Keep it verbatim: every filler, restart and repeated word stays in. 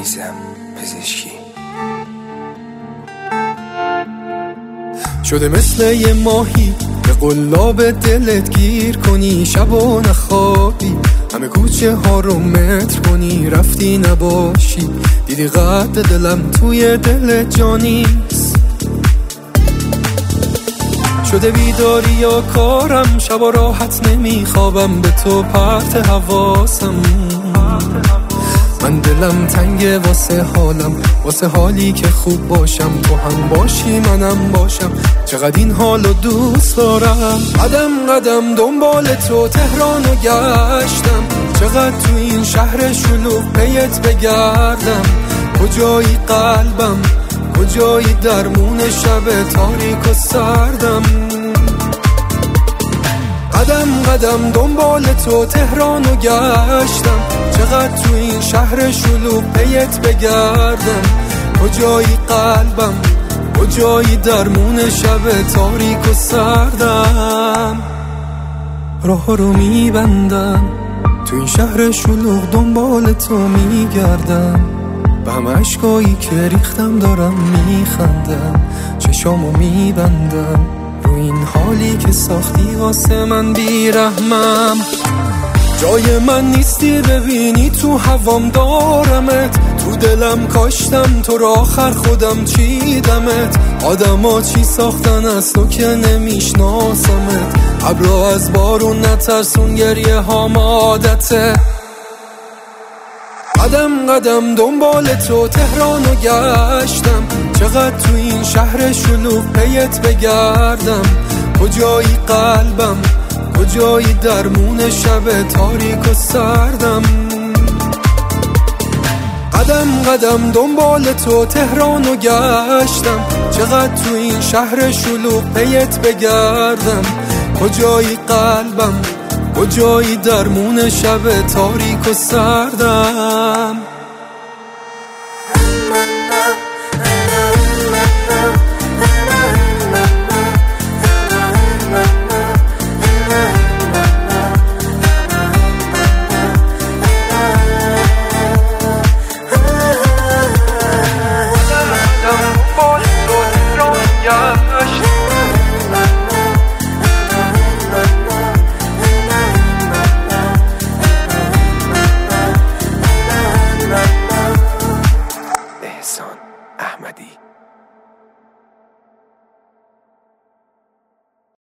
عزیزم پزشکی. شده مثل یه ماهی به قلاب دلت گیر کنی، شب و نخوابی، همه کوچه ها رو متر کنی، رفتی نباشی، دیدی قد دلم توی دل جانیست. شده بیداری یا کارم، شب و راحت نمیخوابم، به تو پرت حواسم. من دلم تنگه واسه حالم، واسه حالی که خوب باشم، تو هم باشی منم باشم، چقدر این حالو دوست دارم. قدم قدم دنبال تو تهرانو گشتم، چقدر تو این شهر شلوغ پیت بگردم. کجایی قلبم، کجایی درمون شب تاریک و سردم. قدم قدم دنبال تو تهرانو گشتم، چقدر تو این شهر شلوغ پیت بگردم. کجایی قلبم، کجایی درمون شب تاریک و سردم. راه رو میبندم تو این شهر شلوغ، دنبال تو میگردم، به همه عشقایی که ریختم دارم میخندم، چشامو میبندم رو این حالی که ساختی واسه من بیرحمم. جای من نیستی ببینی تو هوام دارمت، تو دلم کاشتم تو را آخر خودم چیدمت. آدم ها چی ساختن از تو که نمیشناسمت، ابرا از بارون نترسون گریه هام عادته. قدم قدم دنبال تو تهرانو گشتم، چقدر تو این شهر شلوغ پیت بگردم. کجایی قلبم، کجایی درمون شب تاریک و سردم. قدم قدم دنبال تو تهرانو گشتم، چقدر تو این شهر شلوغ پیت بگردم. کجایی قلبم، کجایی درمون شب تاریک و سردم.